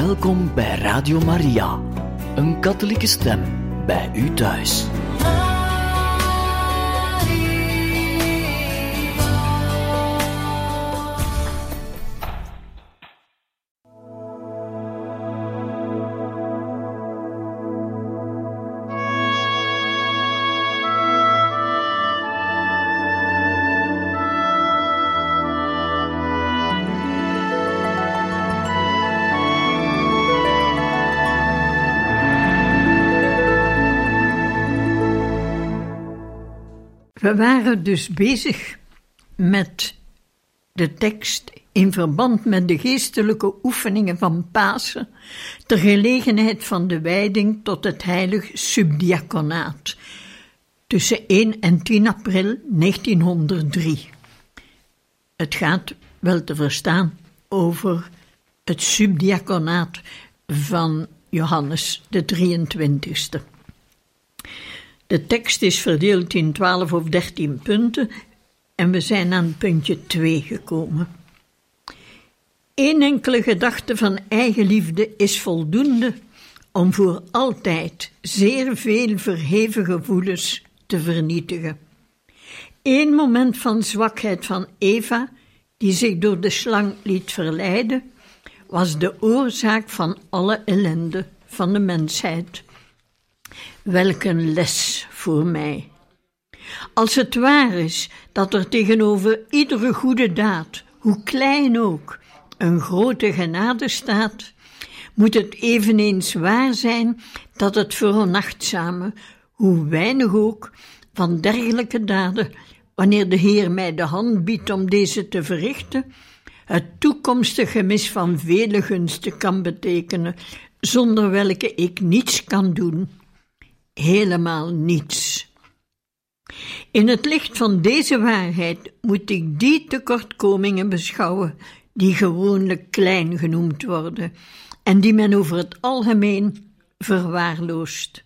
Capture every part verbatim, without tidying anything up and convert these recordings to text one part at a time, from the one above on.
Welkom bij Radio Maria, een katholieke stem bij u thuis. We waren dus bezig met de tekst in verband met de geestelijke oefeningen van Pasen, ter gelegenheid van de wijding tot het heilig subdiaconaat, tussen één en tien april negentienhonderddrie. Het gaat wel te verstaan over het subdiaconaat van Johannes de drieëntwintigste. De tekst is verdeeld in twaalf of dertien punten en we zijn aan puntje twee gekomen. Eén enkele gedachte van eigenliefde is voldoende om voor altijd zeer veel verheven gevoelens te vernietigen. Eén moment van zwakheid van Eva, die zich door de slang liet verleiden, was de oorzaak van alle ellende van de mensheid. Welk een les voor mij. Als het waar is dat er tegenover iedere goede daad, hoe klein ook, een grote genade staat, moet het eveneens waar zijn dat het veronachtzame, hoe weinig ook, van dergelijke daden, wanneer de Heer mij de hand biedt om deze te verrichten, het toekomstig gemis van vele gunsten kan betekenen, zonder welke ik niets kan doen. Helemaal niets. In het licht van deze waarheid moet ik die tekortkomingen beschouwen die gewoonlijk klein genoemd worden en die men over het algemeen verwaarloost.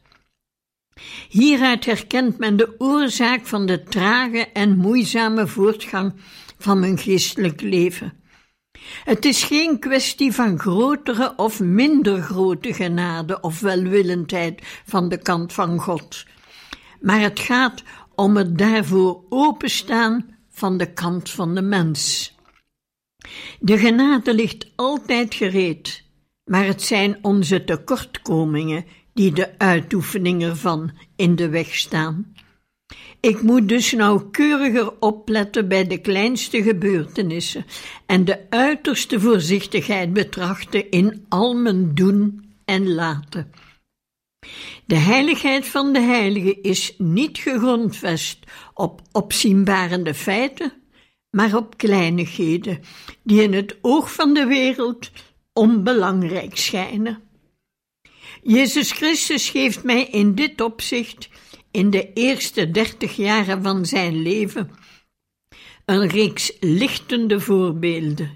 Hieruit herkent men de oorzaak van de trage en moeizame voortgang van mijn geestelijk leven. Het is geen kwestie van grotere of minder grote genade of welwillendheid van de kant van God, maar het gaat om het daarvoor openstaan van de kant van de mens. De genade ligt altijd gereed, maar het zijn onze tekortkomingen die de uitoefening ervan in de weg staan. Ik moet dus nauwkeuriger opletten bij de kleinste gebeurtenissen en de uiterste voorzichtigheid betrachten in al mijn doen en laten. De heiligheid van de heilige is niet gegrondvest op opzienbarende feiten, maar op kleinigheden die in het oog van de wereld onbelangrijk schijnen. Jezus Christus geeft mij in dit opzicht in de eerste dertig jaren van zijn leven een reeks lichtende voorbeelden.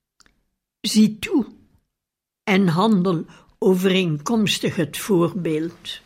Zie toe en handel overeenkomstig het voorbeeld.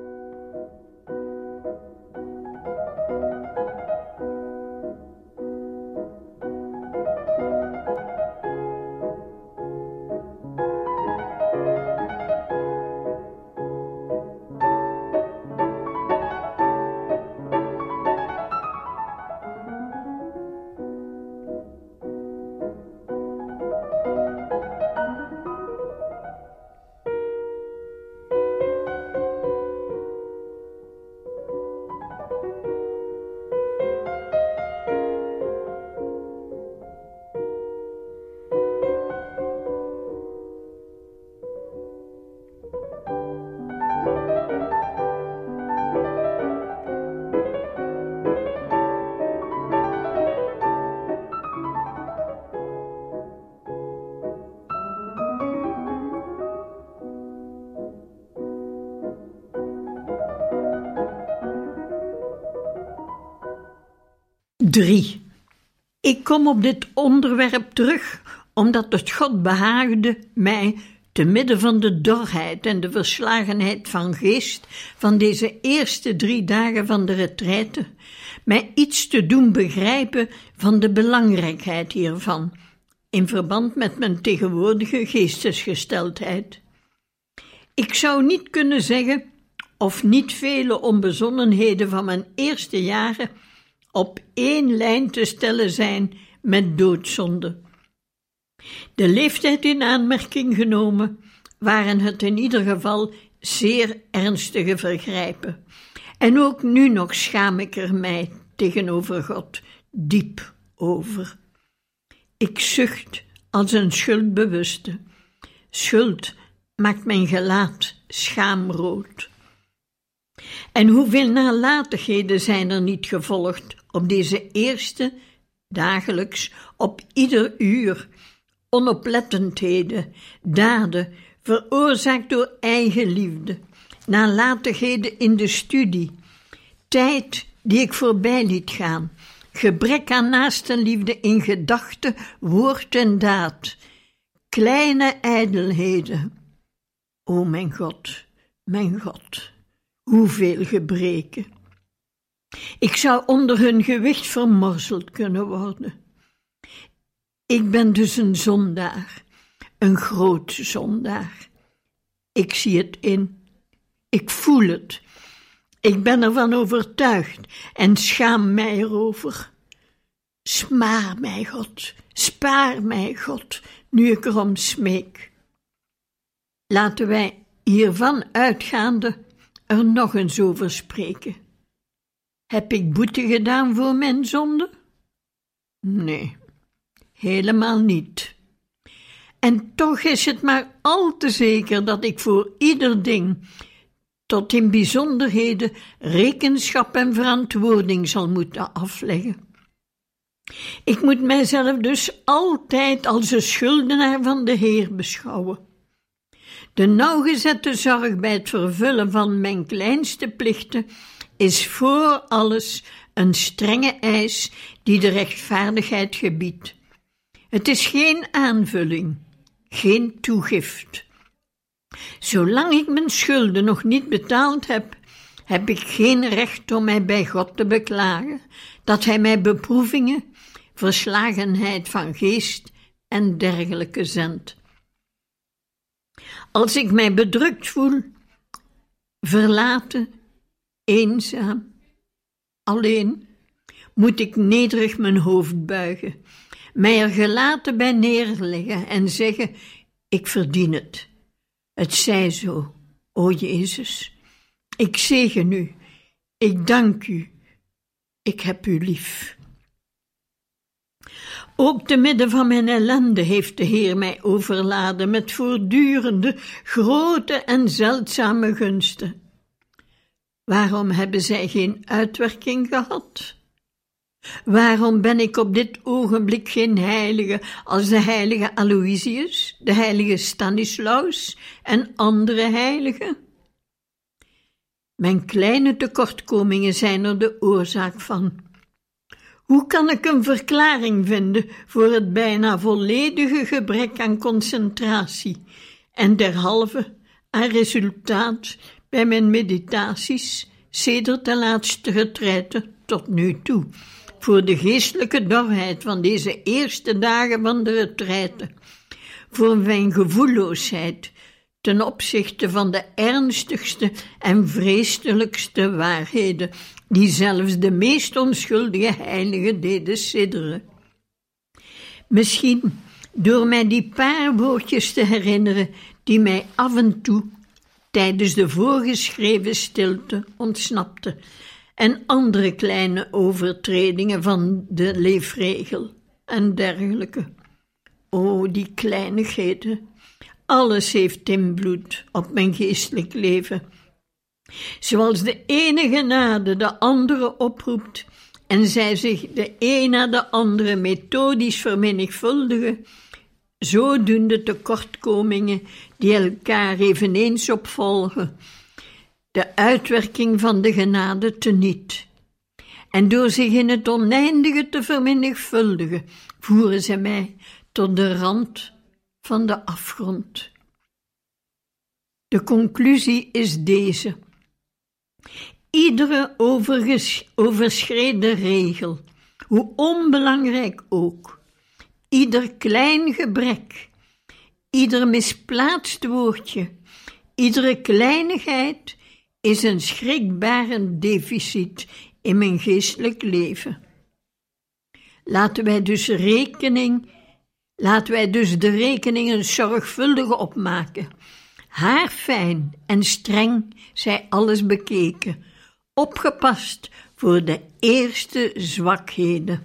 drie. Ik kom op dit onderwerp terug, omdat het God behaagde mij, te midden van de dorheid en de verslagenheid van geest van deze eerste drie dagen van de retraite, mij iets te doen begrijpen van de belangrijkheid hiervan, in verband met mijn tegenwoordige geestesgesteldheid. Ik zou niet kunnen zeggen of niet vele onbezonnenheden van mijn eerste jaren op één lijn te stellen zijn met doodzonde. De leeftijd in aanmerking genomen waren het in ieder geval zeer ernstige vergrijpen. En ook nu nog schaam ik er mij tegenover God diep over. Ik zucht als een schuldbewuste. Schuld maakt mijn gelaat schaamrood. En hoeveel nalatigheden zijn er niet gevolgd op deze eerste, dagelijks, op ieder uur, onoplettendheden, daden, veroorzaakt door eigenliefde, nalatigheden in de studie, tijd die ik voorbij liet gaan, gebrek aan naastenliefde in gedachte, woord en daad, kleine ijdelheden. O mijn God, mijn God, hoeveel gebreken. Ik zou onder hun gewicht vermorzeld kunnen worden. Ik ben dus een zondaar, een groot zondaar. Ik zie het in, ik voel het. Ik ben ervan overtuigd en schaam mij erover. Smaar mij, God, spaar mij, God, nu ik erom smeek. Laten wij hiervan uitgaande er nog eens over spreken. Heb ik boete gedaan voor mijn zonde? Nee, helemaal niet. En toch is het maar al te zeker dat ik voor ieder ding, tot in bijzonderheden, rekenschap en verantwoording zal moeten afleggen. Ik moet mijzelf dus altijd als een schuldenaar van de Heer beschouwen. De nauwgezette zorg bij het vervullen van mijn kleinste plichten is voor alles een strenge eis die de rechtvaardigheid gebiedt. Het is geen aanvulling, geen toegift. Zolang ik mijn schulden nog niet betaald heb, heb ik geen recht om mij bij God te beklagen, dat Hij mij beproevingen, verslagenheid van geest en dergelijke zendt. Als ik mij bedrukt voel, verlaten, eenzaam, alleen, moet ik nederig mijn hoofd buigen, mij er gelaten bij neerleggen en zeggen, ik verdien het. Het zij zo, o Jezus. Ik zegen u, ik dank u, ik heb u lief. Ook te midden van mijn ellende heeft de Heer mij overladen met voortdurende, grote en zeldzame gunsten. Waarom hebben zij geen uitwerking gehad? Waarom ben ik op dit ogenblik geen heilige als de heilige Aloysius, de heilige Stanislaus en andere heiligen? Mijn kleine tekortkomingen zijn er de oorzaak van. Hoe kan ik een verklaring vinden voor het bijna volledige gebrek aan concentratie en derhalve aan resultaat bij mijn meditaties sedert de laatste retraite tot nu toe, voor de geestelijke dorheid van deze eerste dagen van de retraite, voor mijn gevoelloosheid ten opzichte van de ernstigste en vreselijkste waarheden, die zelfs de meest onschuldige heiligen deden sidderen. Misschien door mij die paar woordjes te herinneren, die mij af en toe tijdens de voorgeschreven stilte ontsnapte, en andere kleine overtredingen van de leefregel en dergelijke. O, die kleinigheden, alles heeft invloed op mijn geestelijk leven. Zoals de ene genade de andere oproept en zij zich de een na de andere methodisch vermenigvuldigen, zo doen de tekortkomingen die elkaar eveneens opvolgen de uitwerking van de genade teniet. En door zich in het oneindige te vermenigvuldigen, voeren ze mij tot de rand van de afgrond. De conclusie is deze. Iedere overges- overschreden regel, hoe onbelangrijk ook, ieder klein gebrek, ieder misplaatst woordje, iedere kleinigheid is een schrikbarend deficit in mijn geestelijk leven. Laten wij dus rekening, laten wij dus de rekeningen zorgvuldig opmaken. Haarfijn en streng zij alles bekeken, opgepast voor de eerste zwakheden.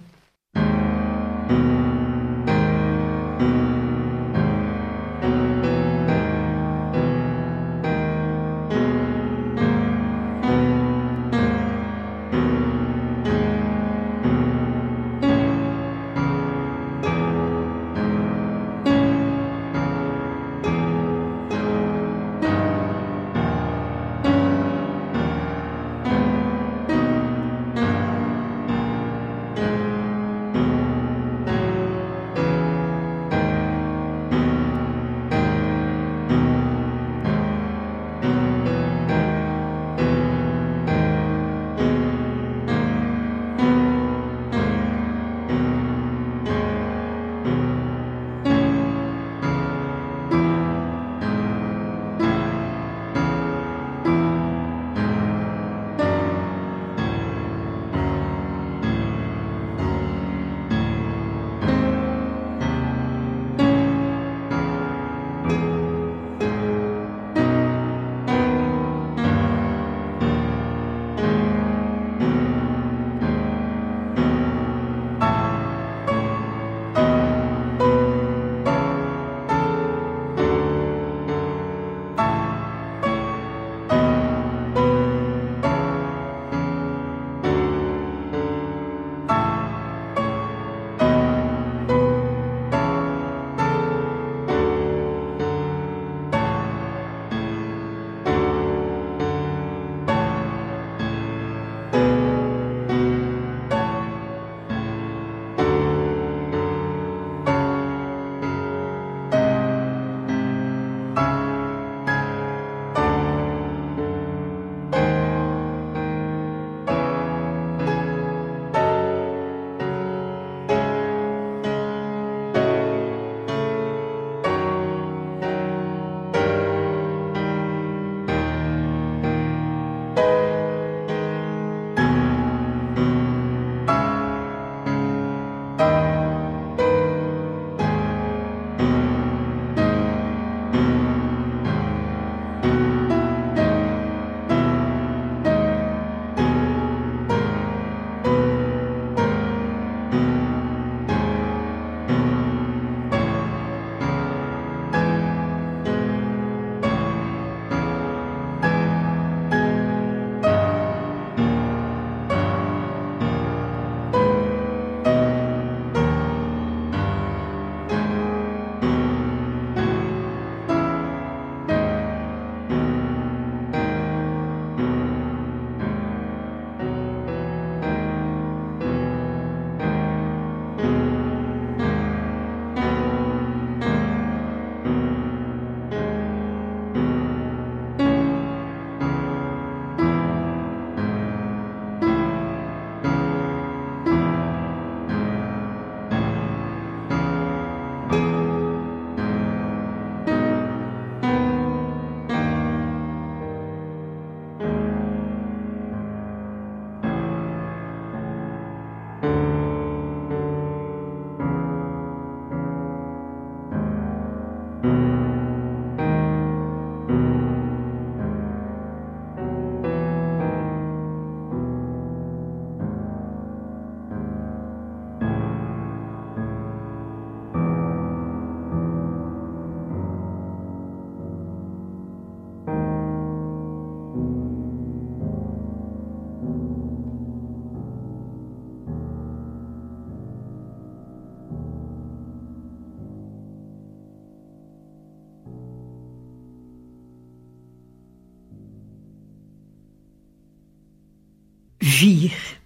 vier.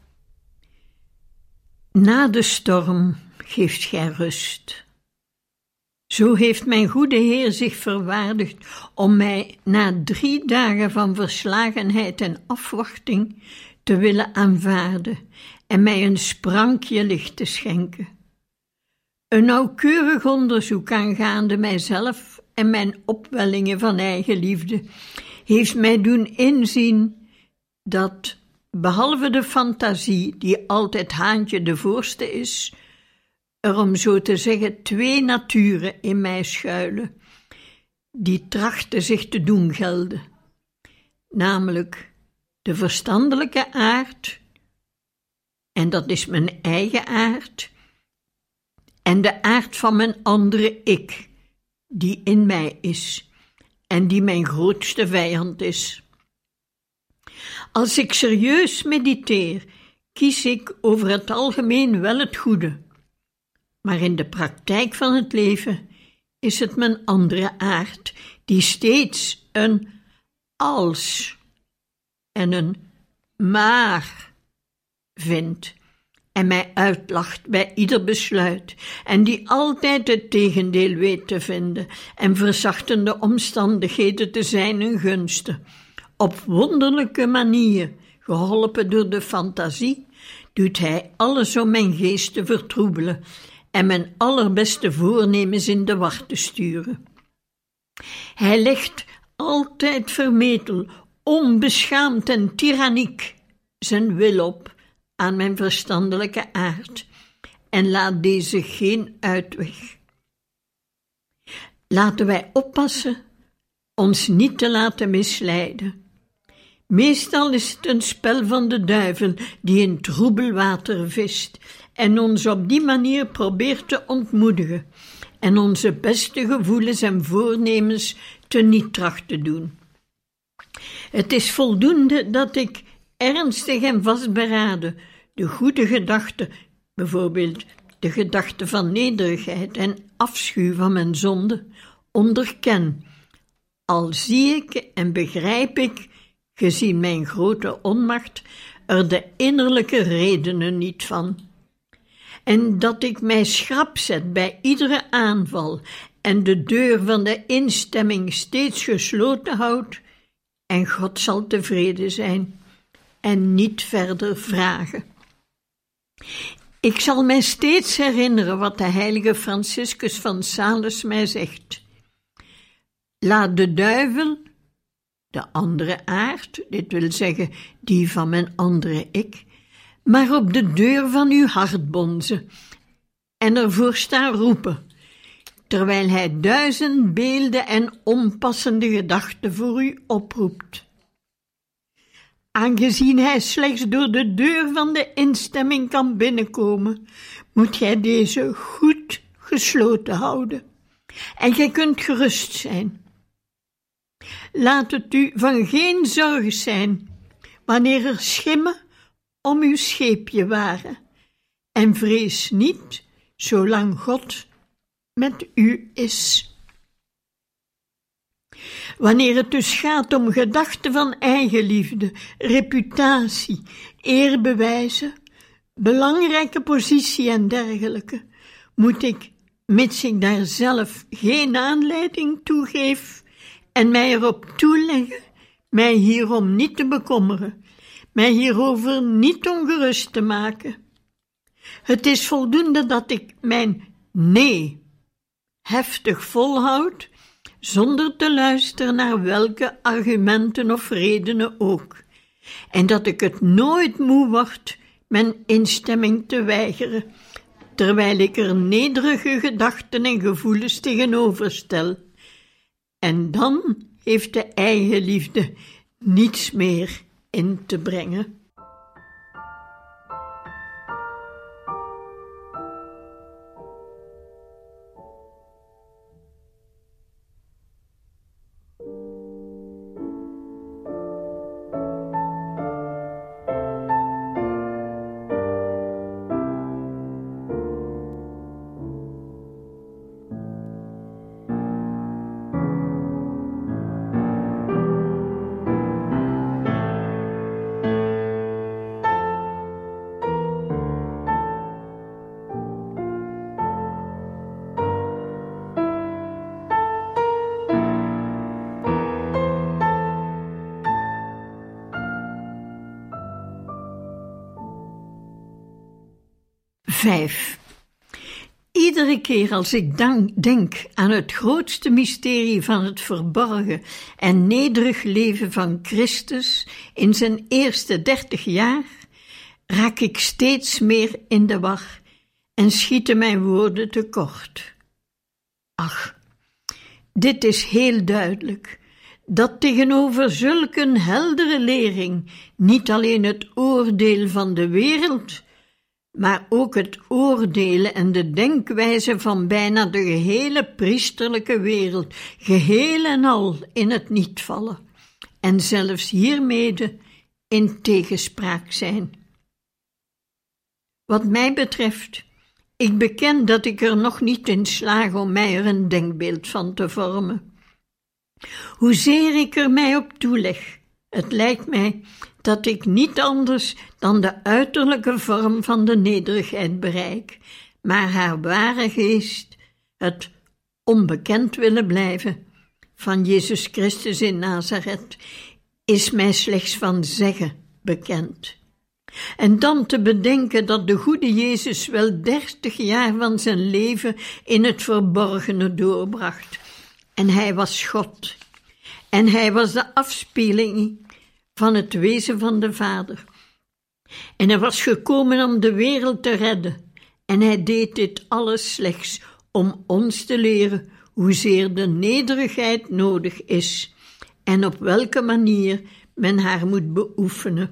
Na de storm geeft gij rust. Zo heeft mijn goede Heer zich verwaardigd om mij na drie dagen van verslagenheid en afwachting te willen aanvaarden en mij een sprankje licht te schenken. Een nauwkeurig onderzoek aangaande mijzelf en mijn opwellingen van eigenliefde heeft mij doen inzien dat, behalve de fantasie, die altijd haantje de voorste is, er om zo te zeggen twee naturen in mij schuilen, die trachten zich te doen gelden. Namelijk de verstandelijke aard, en dat is mijn eigen aard, en de aard van mijn andere ik, die in mij is en die mijn grootste vijand is. Als ik serieus mediteer, kies ik over het algemeen wel het goede, maar in de praktijk van het leven is het mijn andere aard, die steeds een als en een maar vindt en mij uitlacht bij ieder besluit en die altijd het tegendeel weet te vinden en verzachtende omstandigheden te zijn gunste. Op wonderlijke manier, geholpen door de fantasie, doet hij alles om mijn geest te vertroebelen en mijn allerbeste voornemens in de war te sturen. Hij legt altijd vermetel, onbeschaamd en tiranniek zijn wil op aan mijn verstandelijke aard en laat deze geen uitweg. Laten wij oppassen ons niet te laten misleiden. Meestal is het een spel van de duivel die in troebel water vist en ons op die manier probeert te ontmoedigen en onze beste gevoelens en voornemens teniet tracht te doen. Het is voldoende dat ik ernstig en vastberaden de goede gedachte, bijvoorbeeld de gedachte van nederigheid en afschuw van mijn zonde, onderken, al zie ik en begrijp ik, gezien mijn grote onmacht, er de innerlijke redenen niet van. En dat ik mij schrap zet bij iedere aanval en de deur van de instemming steeds gesloten houd, en God zal tevreden zijn en niet verder vragen. Ik zal mij steeds herinneren wat de heilige Franciscus van Sales mij zegt. Laat de duivel, de andere aard, dit wil zeggen die van mijn andere ik, maar op de deur van uw hart bonzen en ervoor staan roepen, terwijl hij duizend beelden en onpassende gedachten voor u oproept. Aangezien hij slechts door de deur van de instemming kan binnenkomen, moet gij deze goed gesloten houden. En gij kunt gerust zijn. Laat het u van geen zorg zijn, wanneer er schimmen om uw scheepje waren, en vrees niet, zolang God met u is. Wanneer het dus gaat om gedachten van eigenliefde, reputatie, eerbewijzen, belangrijke positie en dergelijke, moet ik, mits ik daar zelf geen aanleiding toe geef, en mij erop toeleggen, mij hierom niet te bekommeren, mij hierover niet ongerust te maken. Het is voldoende dat ik mijn nee heftig volhoud, zonder te luisteren naar welke argumenten of redenen ook, en dat ik het nooit moe word mijn instemming te weigeren, terwijl ik er nederige gedachten en gevoelens tegenover stel. En dan heeft de eigenliefde niets meer in te brengen. Vijf. Iedere keer als ik dank, denk aan het grootste mysterie van het verborgen en nederig leven van Christus in zijn eerste dertig jaar, raak ik steeds meer in de war en schieten mijn woorden tekort. Ach, dit is heel duidelijk, dat tegenover zulk een heldere lering niet alleen het oordeel van de wereld, maar ook het oordelen en de denkwijze van bijna de gehele priesterlijke wereld, geheel en al in het niet vallen, en zelfs hiermede in tegenspraak zijn. Wat mij betreft, ik beken dat ik er nog niet in slaag om mij er een denkbeeld van te vormen. Hoezeer ik er mij op toeleg, het lijkt mij dat ik niet anders dan de uiterlijke vorm van de nederigheid bereik, maar haar ware geest, het onbekend willen blijven van Jezus Christus in Nazareth, is mij slechts van zeggen bekend. En dan te bedenken dat de goede Jezus wel dertig jaar van zijn leven in het verborgene doorbracht. En hij was God. En hij was de afspiegeling van het wezen van de Vader. En hij was gekomen om de wereld te redden. En hij deed dit alles slechts om ons te leren hoezeer de nederigheid nodig is en op welke manier men haar moet beoefenen.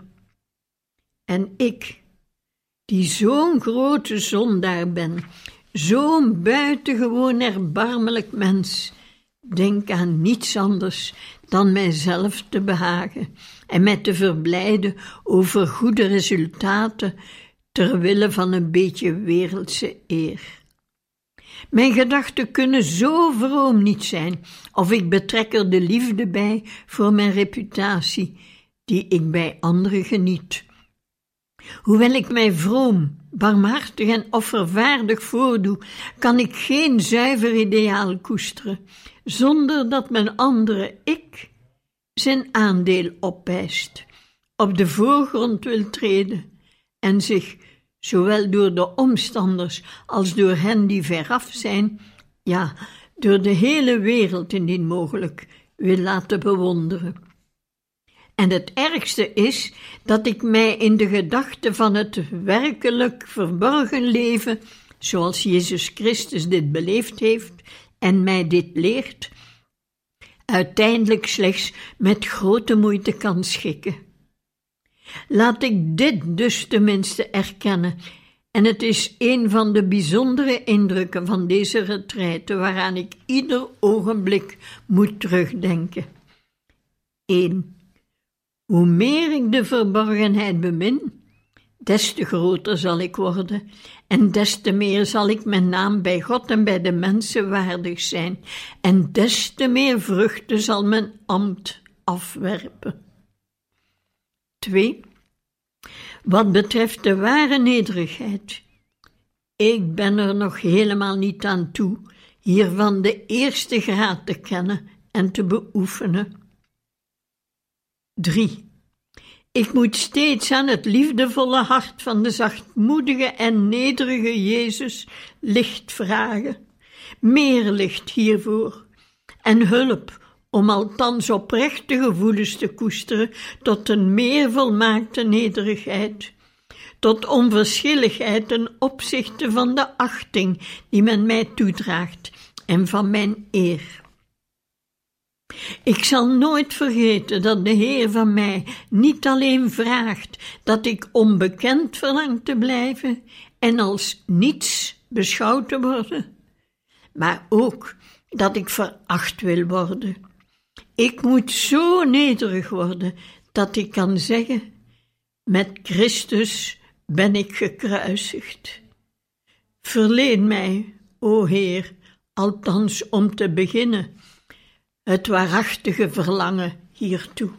En ik, die zo'n grote zondaar ben, zo'n buitengewoon erbarmelijk mens, denk aan niets anders dan mijzelf te behagen en mij te verblijden over goede resultaten ter wille van een beetje wereldse eer. Mijn gedachten kunnen zo vroom niet zijn, of ik betrek er de liefde bij voor mijn reputatie, die ik bij anderen geniet. Hoewel ik mij vroom, barmhartig en offervaardig voordoe, kan ik geen zuiver ideaal koesteren, zonder dat mijn andere ik zijn aandeel opeist, op de voorgrond wil treden en zich, zowel door de omstanders als door hen die veraf zijn, ja, door de hele wereld indien mogelijk, wil laten bewonderen. En het ergste is dat ik mij in de gedachte van het werkelijk verborgen leven, zoals Jezus Christus dit beleefd heeft en mij dit leert, uiteindelijk slechts met grote moeite kan schikken. Laat ik dit dus tenminste erkennen, en het is een van de bijzondere indrukken van deze retraite waaraan ik ieder ogenblik moet terugdenken. één. Hoe meer ik de verborgenheid bemin, des te groter zal ik worden, en des te meer zal ik mijn naam bij God en bij de mensen waardig zijn, en des te meer vruchten zal mijn ambt afwerpen. twee. Wat betreft de ware nederigheid, ik ben er nog helemaal niet aan toe hiervan de eerste graad te kennen en te beoefenen. drie. Ik moet steeds aan het liefdevolle hart van de zachtmoedige en nederige Jezus licht vragen, meer licht hiervoor, en hulp om althans oprechte gevoelens te koesteren tot een meer volmaakte nederigheid, tot onverschilligheid ten opzichte van de achting die men mij toedraagt en van mijn eer. Ik zal nooit vergeten dat de Heer van mij niet alleen vraagt dat ik onbekend verlang te blijven en als niets beschouwd te worden, maar ook dat ik veracht wil worden. Ik moet zo nederig worden dat ik kan zeggen: met Christus ben ik gekruisigd. Verleen mij, o Heer, althans om te beginnen, het waarachtige verlangen hiertoe.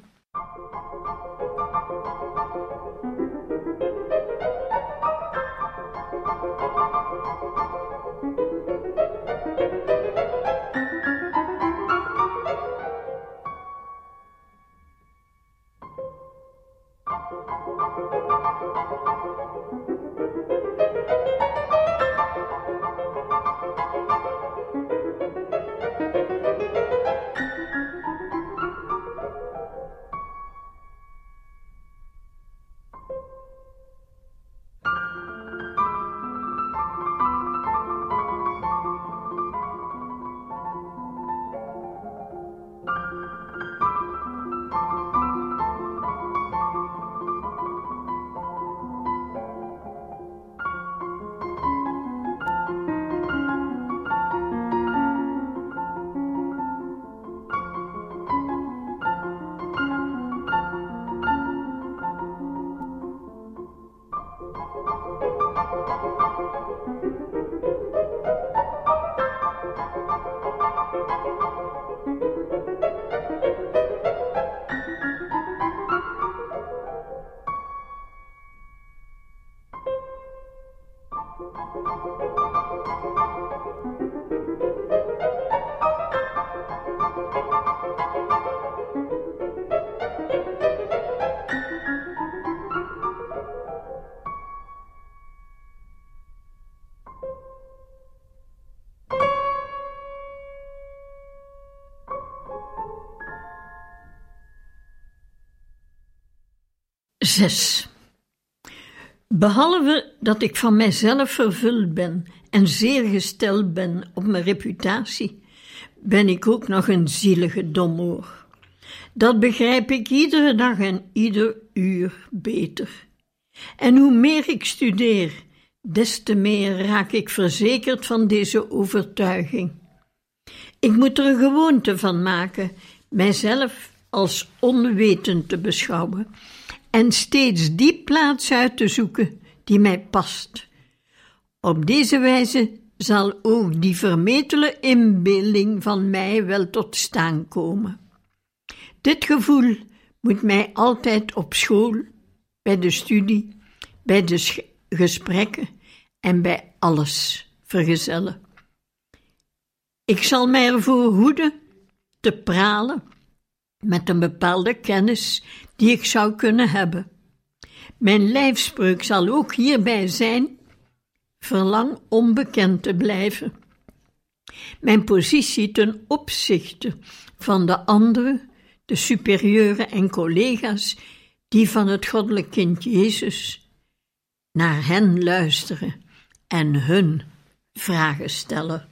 zes. Behalve dat ik van mijzelf vervuld ben en zeer gesteld ben op mijn reputatie, ben ik ook nog een zielige domoor. Dat begrijp ik iedere dag en ieder uur beter. En hoe meer ik studeer, des te meer raak ik verzekerd van deze overtuiging. Ik moet er een gewoonte van maken mijzelf als onwetend te beschouwen en steeds die plaats uit te zoeken die mij past. Op deze wijze zal ook die vermetele inbeelding van mij wel tot staan komen. Dit gevoel moet mij altijd op school, bij de studie, bij de sch- gesprekken en bij alles vergezellen. Ik zal mij ervoor hoeden te pralen met een bepaalde kennis die ik zou kunnen hebben. Mijn lijfspreuk zal ook hierbij zijn: verlang onbekend te blijven. Mijn positie ten opzichte van de anderen, de superieuren en collega's, die van het goddelijk kind Jezus, naar hen luisteren en hun vragen stellen.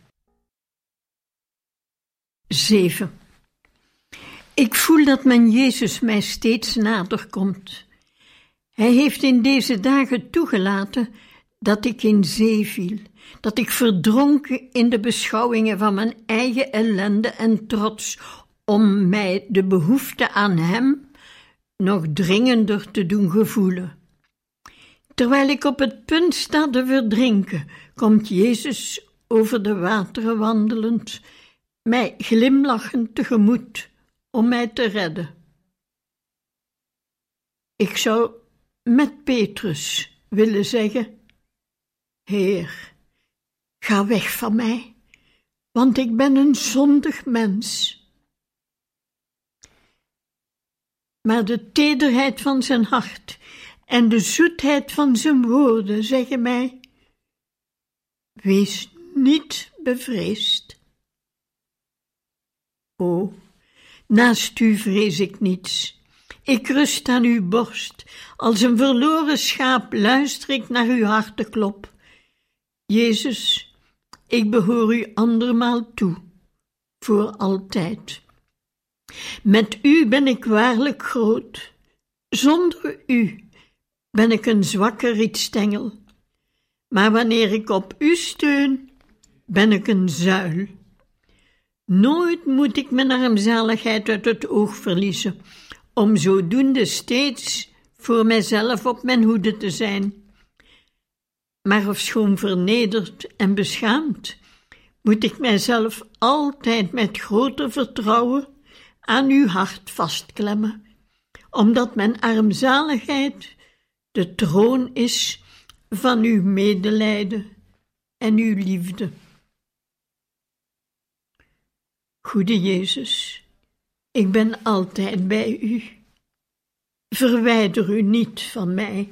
zeven. Ik voel dat mijn Jezus mij steeds nader komt. Hij heeft in deze dagen toegelaten dat ik in zee viel, dat ik verdronk in de beschouwingen van mijn eigen ellende en trots, om mij de behoefte aan hem nog dringender te doen gevoelen. Terwijl ik op het punt sta te verdrinken, komt Jezus over de wateren wandelend, mij glimlachend tegemoet om mij te redden. Ik zou met Petrus willen zeggen: Heer, ga weg van mij, want ik ben een zondig mens. Maar de tederheid van zijn hart en de zoetheid van zijn woorden zeggen mij: wees niet bevreesd. O, naast u vrees ik niets. Ik rust aan uw borst. Als een verloren schaap luister ik naar uw harteklop. Jezus, ik behoor u andermaal toe, voor altijd. Met u ben ik waarlijk groot. Zonder u ben ik een zwakke rietstengel. Maar wanneer ik op u steun, ben ik een zuil. Nooit moet ik mijn armzaligheid uit het oog verliezen, om zodoende steeds voor mijzelf op mijn hoede te zijn. Maar ofschoon vernederd en beschaamd, moet ik mijzelf altijd met groter vertrouwen aan uw hart vastklemmen, omdat mijn armzaligheid de troon is van uw medelijden en uw liefde. Goede Jezus, ik ben altijd bij u. Verwijder u niet van mij.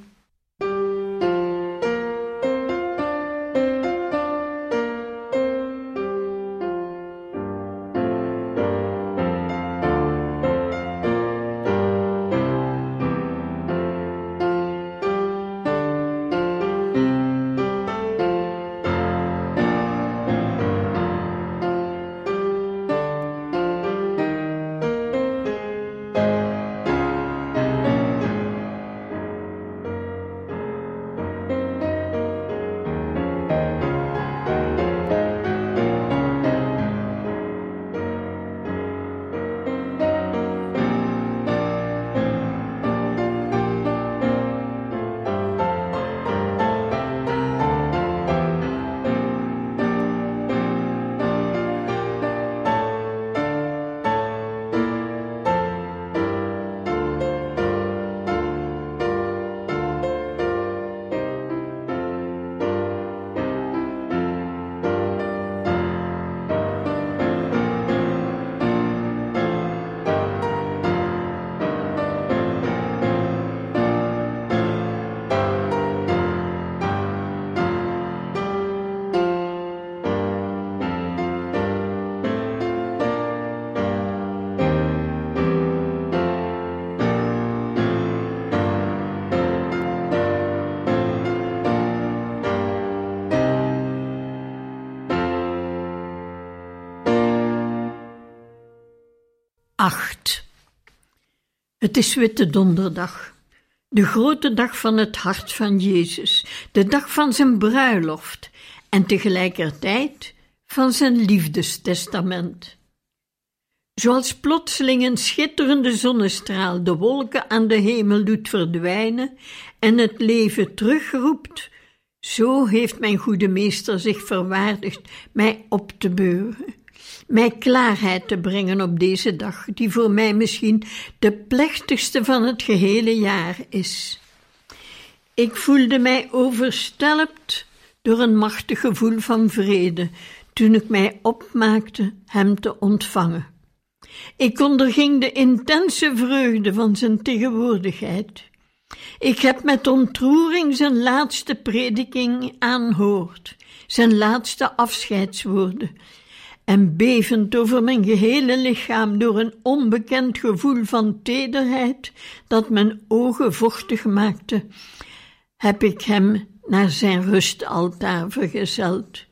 acht. Het is Witte Donderdag, de grote dag van het hart van Jezus, de dag van zijn bruiloft en tegelijkertijd van zijn liefdestestament. Zoals plotseling een schitterende zonnestraal de wolken aan de hemel doet verdwijnen en het leven terugroept, zo heeft mijn goede meester zich verwaardigd mij op te beuren, mij klaarheid te brengen op deze dag, die voor mij misschien de plechtigste van het gehele jaar is. Ik voelde mij overstelpt door een machtig gevoel van vrede, toen ik mij opmaakte hem te ontvangen. Ik onderging de intense vreugde van zijn tegenwoordigheid. Ik heb met ontroering zijn laatste prediking aanhoord, zijn laatste afscheidswoorden, en bevend over mijn gehele lichaam door een onbekend gevoel van tederheid dat mijn ogen vochtig maakte, heb ik hem naar zijn rustaltaar vergezeld.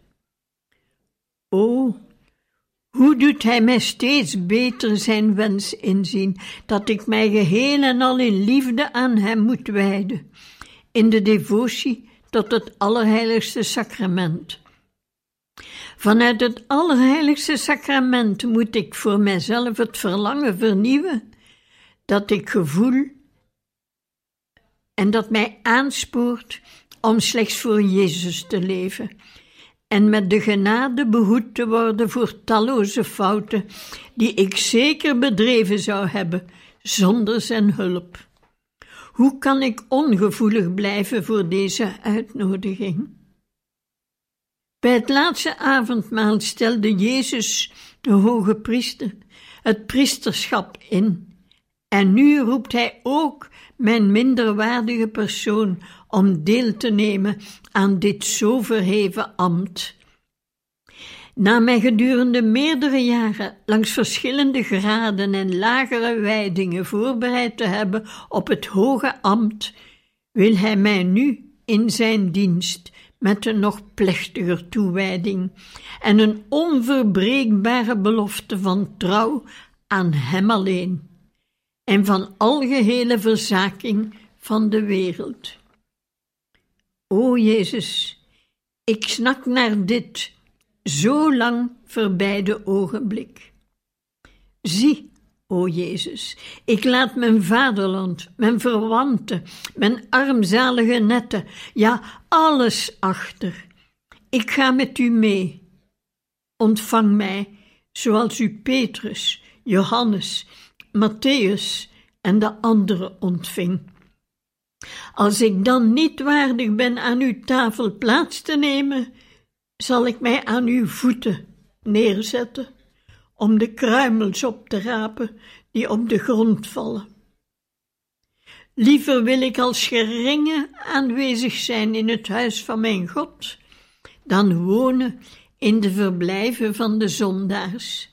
O, hoe doet hij mij steeds beter zijn wens inzien, dat ik mij geheel en al in liefde aan hem moet wijden, in de devotie tot het allerheiligste sacrament. Vanuit het allerheiligste sacrament moet ik voor mijzelf het verlangen vernieuwen, dat ik gevoel en dat mij aanspoort om slechts voor Jezus te leven en met de genade behoed te worden voor talloze fouten die ik zeker bedreven zou hebben zonder zijn hulp. Hoe kan ik ongevoelig blijven voor deze uitnodiging? Bij het laatste avondmaal stelde Jezus, de hoge priester, het priesterschap in. En nu roept hij ook mijn minderwaardige persoon om deel te nemen aan dit zo verheven ambt. Na mij gedurende meerdere jaren langs verschillende graden en lagere wijdingen voorbereid te hebben op het hoge ambt, wil hij mij nu in zijn dienst met een nog plechtiger toewijding en een onverbreekbare belofte van trouw aan hem alleen en van algehele verzaking van de wereld. O Jezus, ik snak naar dit zo lang verbijde ogenblik. Zie, o Jezus, ik laat mijn vaderland, mijn verwanten, mijn armzalige netten, ja, alles achter. Ik ga met u mee. Ontvang mij, zoals u Petrus, Johannes, Matthäus en de anderen ontving. Als ik dan niet waardig ben aan uw tafel plaats te nemen, zal ik mij aan uw voeten neerzetten, om de kruimels op te rapen die op de grond vallen. Liever wil ik als geringe aanwezig zijn in het huis van mijn God, dan wonen in de verblijven van de zondaars.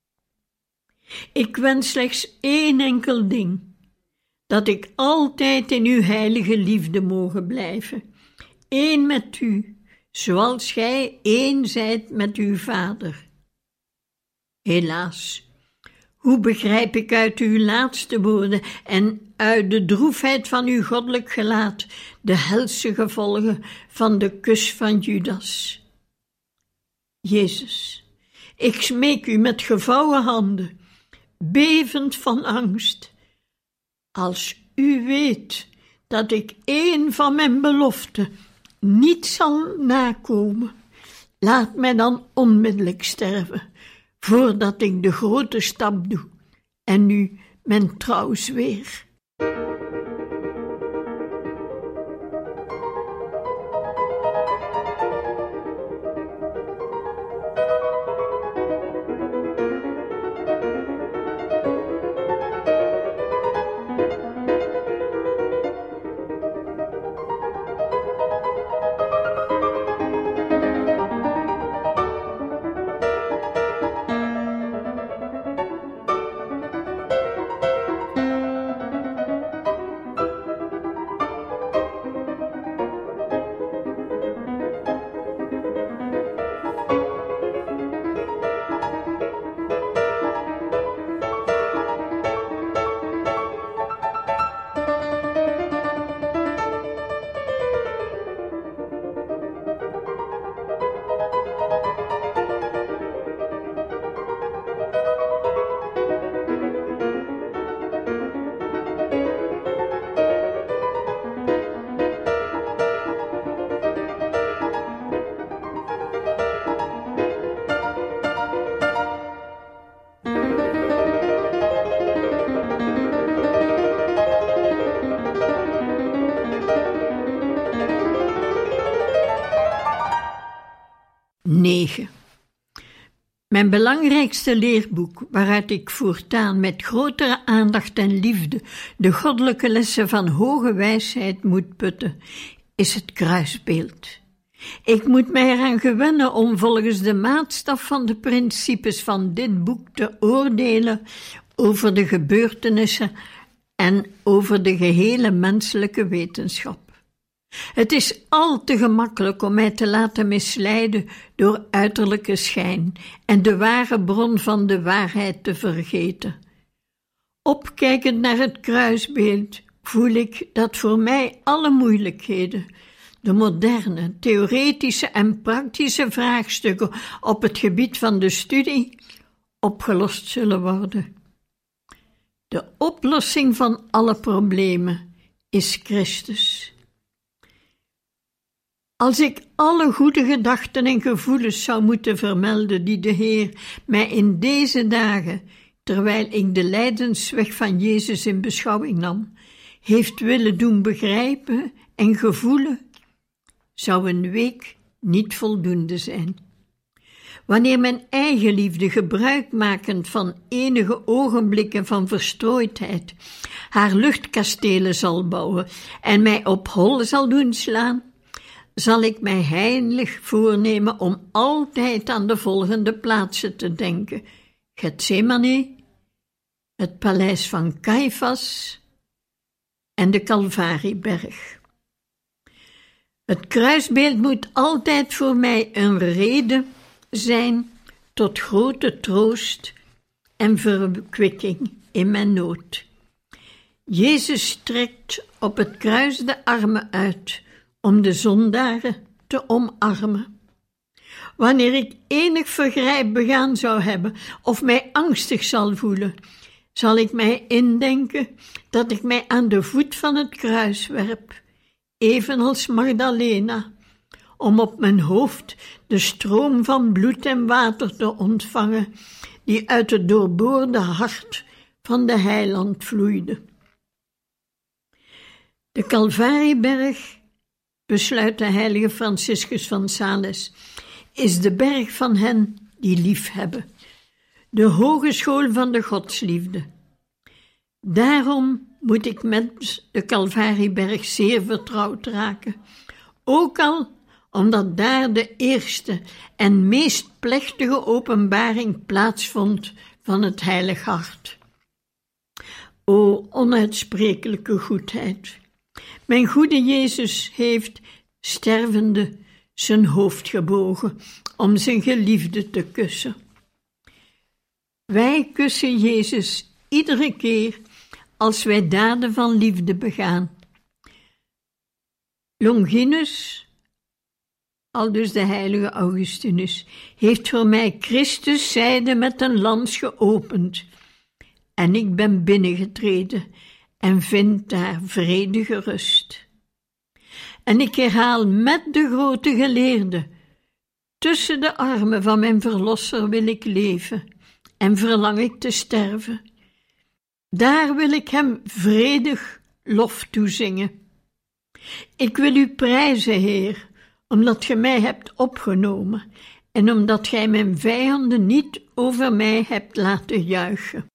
Ik wens slechts één enkel ding, dat ik altijd in uw heilige liefde mogen blijven, één met u, zoals gij één zijt met uw Vader. Helaas, hoe begrijp ik uit uw laatste woorden en uit de droefheid van uw goddelijk gelaat de helse gevolgen van de kus van Judas? Jezus, ik smeek u met gevouwen handen, bevend van angst. Als u weet dat ik één van mijn beloften niet zal nakomen, laat mij dan onmiddellijk sterven, voordat ik de grote stap doe en u mijn trouw zweer. negen. Mijn belangrijkste leerboek, waaruit ik voortaan met grotere aandacht en liefde de goddelijke lessen van hoge wijsheid moet putten, is het kruisbeeld. Ik moet mij eraan gewennen om volgens de maatstaf van de principes van dit boek te oordelen over de gebeurtenissen en over de gehele menselijke wetenschap. Het is al te gemakkelijk om mij te laten misleiden door uiterlijke schijn en de ware bron van de waarheid te vergeten. Opkijkend naar het kruisbeeld voel ik dat voor mij alle moeilijkheden, de moderne, theoretische en praktische vraagstukken op het gebied van de studie, opgelost zullen worden. De oplossing van alle problemen is Christus. Als ik alle goede gedachten en gevoelens zou moeten vermelden die de Heer mij in deze dagen, terwijl ik de lijdensweg van Jezus in beschouwing nam, heeft willen doen begrijpen en gevoelen, zou een week niet voldoende zijn. Wanneer mijn eigenliefde, gebruikmakend van enige ogenblikken van verstrooidheid, haar luchtkastelen zal bouwen en mij op hol zal doen slaan, zal ik mij heilig voornemen om altijd aan de volgende plaatsen te denken: Getsemane, het paleis van Caiphas en de Calvarieberg. Het kruisbeeld moet altijd voor mij een reden zijn tot grote troost en verkwikking in mijn nood. Jezus strekt op het kruis de armen uit om de zondaren te omarmen. Wanneer ik enig vergrijp begaan zou hebben of mij angstig zal voelen, zal ik mij indenken dat ik mij aan de voet van het kruis werp, evenals Magdalena, om op mijn hoofd de stroom van bloed en water te ontvangen, die uit het doorboorde hart van de Heiland vloeide. De Calvarieberg, besluit de heilige Franciscus van Sales, is de berg van hen die lief hebben, de hogeschool van de godsliefde. Daarom moet ik met de Calvarieberg zeer vertrouwd raken, ook al omdat daar de eerste en meest plechtige openbaring plaatsvond van het heilig hart. O onuitsprekelijke goedheid! Mijn goede Jezus heeft, stervende, zijn hoofd gebogen om zijn geliefde te kussen. Wij kussen Jezus iedere keer als wij daden van liefde begaan. Longinus, aldus de heilige Augustinus, heeft voor mij Christus zijde met een lans geopend, en ik ben binnengetreden en vind daar vredige rust. En ik herhaal met de grote geleerde: tussen de armen van mijn verlosser wil ik leven en verlang ik te sterven. Daar wil ik hem vredig lof toezingen. Ik wil u prijzen, Heer, omdat ge mij hebt opgenomen en omdat gij mijn vijanden niet over mij hebt laten juichen.